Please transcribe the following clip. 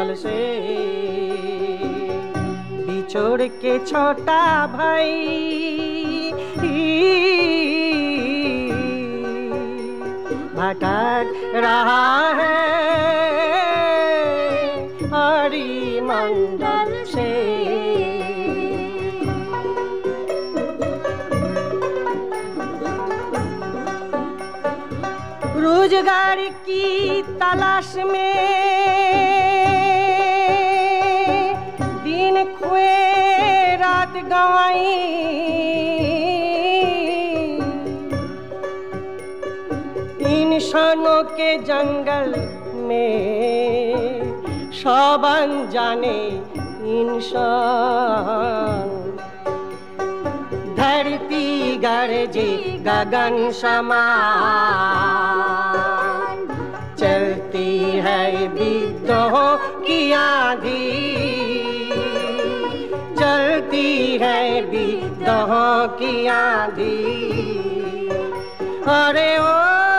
मंडल से बिछोड़ के छोटा भाई भटक रहा है हरि मंडल से। रोजगार की तलाश में दिन खोए रात गंवाई, इंसानों के जंगल में सब अनजाने इंसान, धरती गरजे गगन समान, चलती है विद्रोह की आंधी, चलती है विद्रोह की आंधी। अरे ओ